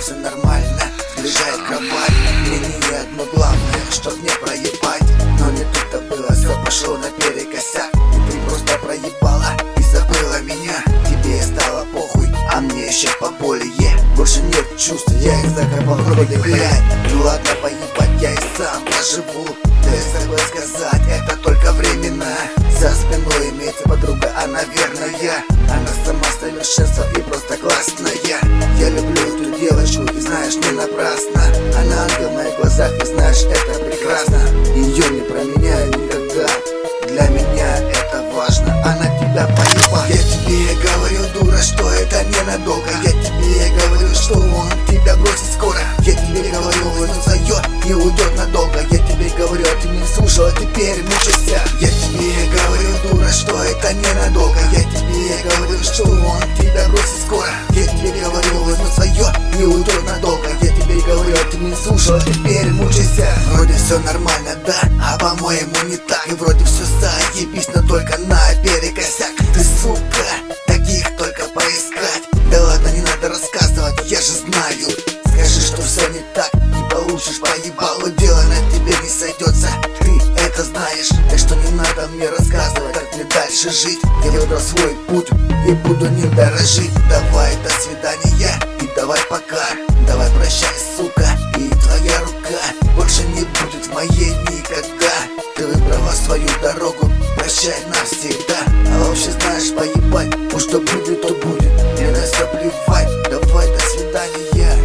все нормально, сближает кровать. Мне не одно главное, чтоб не проебать. Но не тут-то было, все пошло наперекосяк. И ты просто проебала и забыла меня. Тебе стало похуй, а мне еще поболее. Больше нет чувств, я их закопал в груди, блядь. Ну ладно, поебать, я и сам проживу. Да я забыл сказать, это только временно. За спиной имеется подруга, она верная. Она сама совершенство и просто классная. Я люблю эту девочку и знаешь, не напрасно. Она ангел в моих глазах и знаешь, это прекрасно. Ее не променяю никогда, для меня это важно. Она тебя поебала. Я тебе говорю, дура, что это ненадолго. Я тебе говорю, что он тебя бросит скоро. Я тебе говорю, он зайдет и уйдет надолго. Я тебе говорю, а ты не слушала, теперь мучайся. Я тебе говорю, дура, что это ненадолго. Я тебе говорю, что он тебя бросит скоро. Я тебе говорю, он зайдет и уйдет надолго. Я тебе говорю, а ты не слушала, теперь мучайся. Вроде все нормально, да, а по-моему не так. И вроде все заебись, но только наперекосяк. Ты сука, таких только поискать. Да ладно, не надо рассказывать, я же знаю. Скажи, что все не так, и получишь поебалу. Дело на тебе не сойдется, ты это знаешь. Так что не надо мне рассказывать, как мне дальше жить. Я выбрал свой путь и буду ним дорожить. Давай до свидания и давай пока. Давай прощай, сука, и твоя рука больше не будет в моей никогда. Ты выбрала свою дорогу, прощай навсегда. А вообще знаешь, поебать, уж что будет, то будет. Мне на все плевать, давай до свидания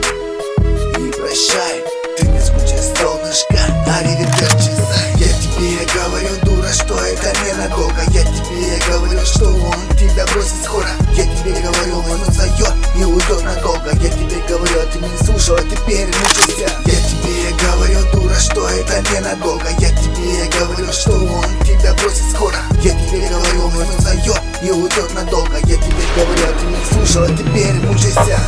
и прощай. Ты не скучай, солнышко, аривидерчи. Я тебе говорю, дура, что это ненадолго. Я тебе говорю, что он тебя бросит скоро. Я тебе говорю, он зайдет и уйдет надолго. Я тебе говорю, а ты не слушала, теперь мучайся. Я тебе говорю, дура, что это ненадолго. Я тебе говорю, что он тебя бросит скоро. Я тебе говорю, он зайдет и уйдет надолго. Я тебе говорю, а ты не слушала, теперь мучайся.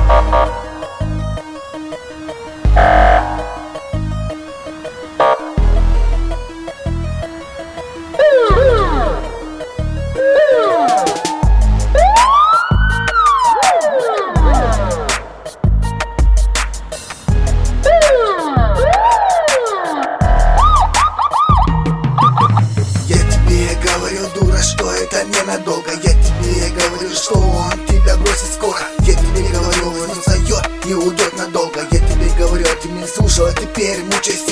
Дура, что это ненадолго. Я тебе говорю, что он тебя бросит скоро. Я тебе говорю, он зайдет и уйдет надолго. Я тебе говорю, а ты не слушала, теперь мучайся.